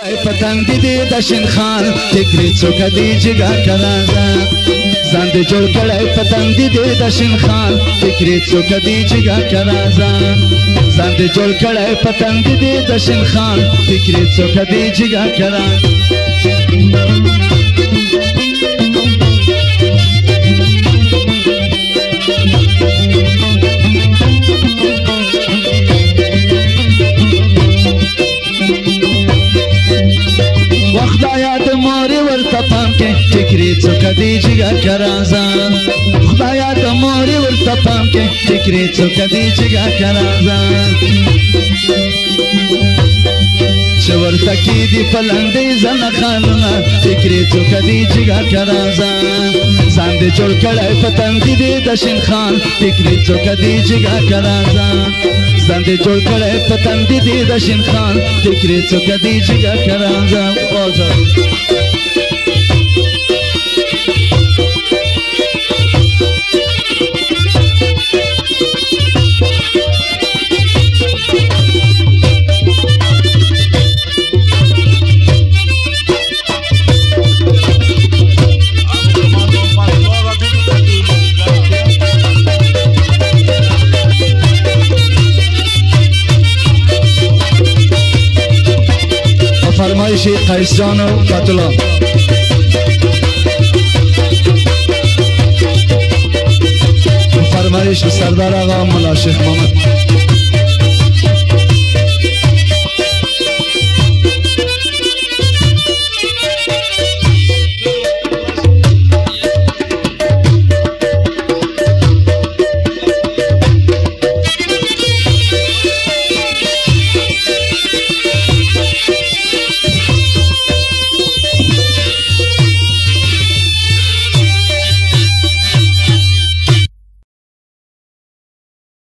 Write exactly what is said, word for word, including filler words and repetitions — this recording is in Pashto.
پتن دیدی دشن خان فکری څوک دی جګه کرازا ځان دې جوړ کړی پتن دیدی دشن خان فکری څوک دی جګه کرازا ځان دې جوړ کړی پتن دیدی دشن خان فکری څوک دی جګه کرازا فکری څوک دی جګه کرازا خدایا د مورې ورته پام کې فکری څوک دی جګه کرازا چې ورته کېدي په لنډۍ زنه خانونه فکری څوک دی جګه کرازا ځان دې جوړ کړی په تندي دې د شین خان فکری څوک دی جګه کرازا ځان دې جوړ کړی په تندي دې د شین خان فکری څوک دی جګه کرازا فرمایشی قیس جان و بطلا فرمایش سردار آقا ملا شیخ محمد